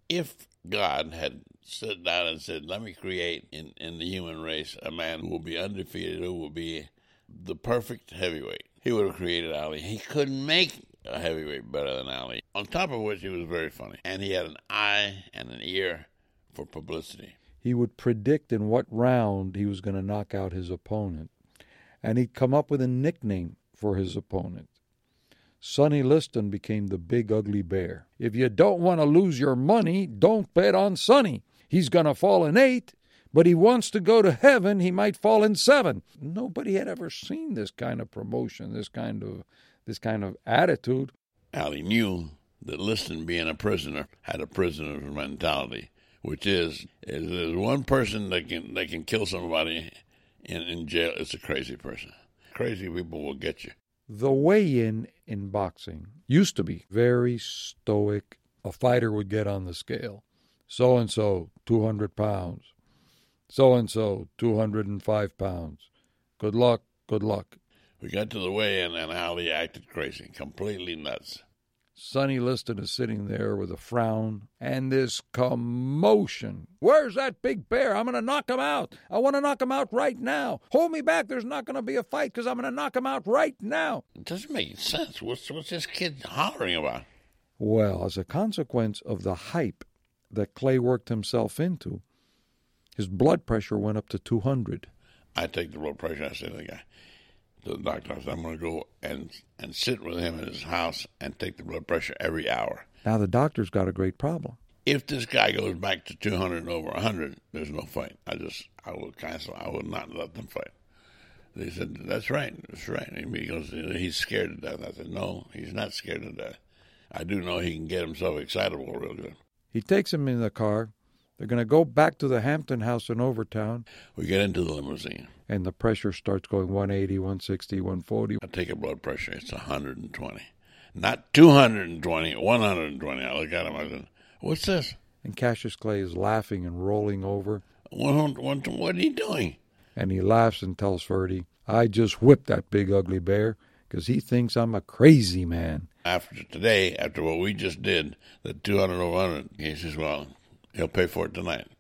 If God had sat down and said, let me create in the human race a man who will be undefeated, who will be the perfect heavyweight, he would have created Ali. He couldn't make a heavyweight better than Ali. On top of which, he was very funny. And he had an eye and an ear for publicity. He would predict in what round he was going to knock out his opponent. And he'd come up with a nickname for his opponent. Sonny Liston became the Big Ugly Bear. If you don't want to lose your money, don't bet on Sonny. He's going to fall in 8, but he wants to go to heaven. He might fall in 7. Nobody had ever seen this kind of promotion, this kind of attitude. Ali knew that Liston, being a prisoner, had a prisoner's mentality, which is there's one person that can kill somebody in jail. It's a crazy person. Crazy people will get you. The weigh-in boxing used to be very stoic. A fighter would get on the scale. So-and-so, 200 pounds. So-and-so, 205 pounds. Good luck, good luck. We got to the weigh-in, and Ali acted crazy, completely nuts. Sonny Liston is sitting there with a frown and this commotion. Where's that big bear? I'm going to knock him out. I want to knock him out right now. Hold me back. There's not going to be a fight because I'm going to knock him out right now. It doesn't make sense. What's this kid hollering about? Well, as a consequence of the hype that Clay worked himself into, his blood pressure went up to 200. I take the blood pressure. I say to the guy, to the doctor, I said, I'm going to go and sit with him in his house and take the blood pressure every hour. Now, the doctor's got a great problem. If this guy goes back to 200 and over 100, there's no fight. I will cancel. I will not let them fight. They said, that's right. That's right. And he goes, he's scared to death. I said, no, he's not scared to death. I do know he can get himself excitable real good. He takes him in the car. They're going to go back to the Hampton House in Overtown. We get into the limousine. And the pressure starts going 180, 160, 140. I take a blood pressure. It's 120. Not 220, 120. I look at him. I said, what's this? And Cassius Clay is laughing and rolling over. What are you doing? And he laughs and tells Ferdy, I just whipped that big ugly bear because he thinks I'm a crazy man. After today, after what we just did, the 200 over 100, he says, well, he'll pay for it tonight.